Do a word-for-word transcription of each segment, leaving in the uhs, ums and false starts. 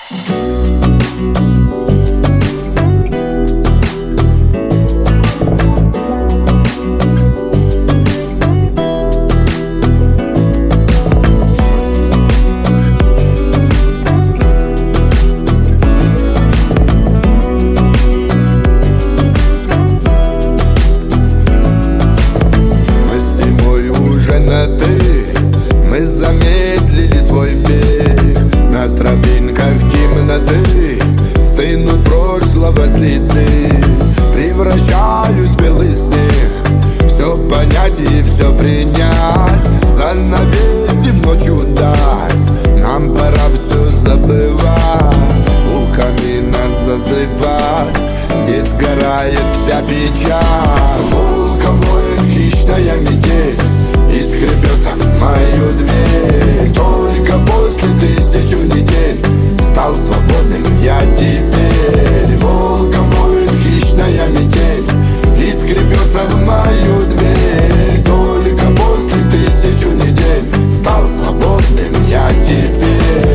Мы замедлили свой бег. На тропинках темноты стынут прошлого следы. Превращаюсь в белый снег, все понять и все принять. Занавесим ночью даль, нам пора все забывать. У камина засыпать, где сгорает вся печаль. Волком воет хищная метель и скребется в мою дверь. Только после тысячу недель стал свободным я теперь. Волком воет хищная метель и скребется в мою дверь. Только после тысячу недель стал свободным я теперь.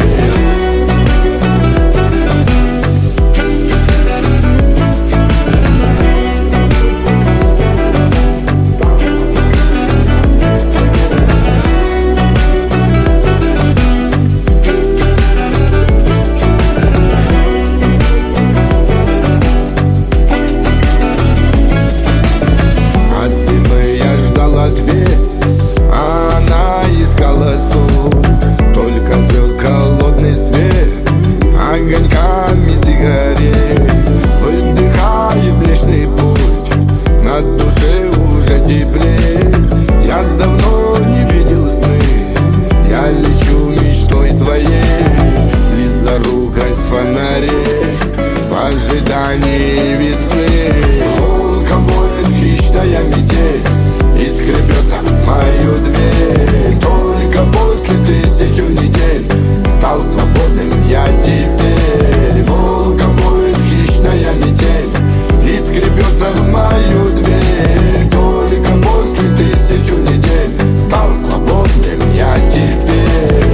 Ответ, а она искала сон. Только звезд холодный свет огоньками сигарет. Выдыхает Млечный Путь, на душе уже теплее. Я давно не видел сны, я лечу мечтой своей. Близорукость фонарей в ожидании весны. Волком воет хищная метель и скребется в мою дверь. Только после тысячу недель стал свободным я теперь. Волком воет хищная метель и скребется в мою дверь. Только после тысячу недель стал свободным я теперь.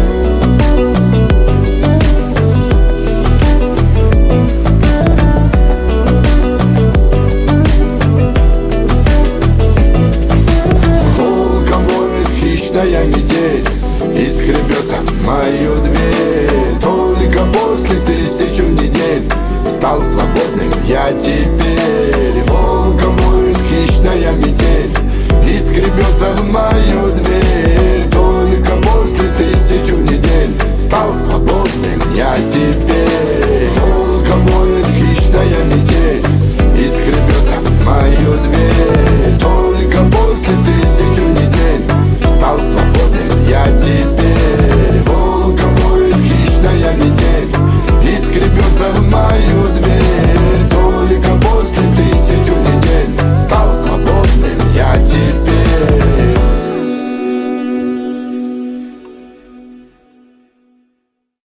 Хищная метель и скребется в мою дверь. Только после тысячу недель стал свободным я теперь. Волком воет хищная метель и скребется в мою дверь. Только после тысячу недель стал свободным я теперь. Волком воет хищная метель и скребется в мою дверь.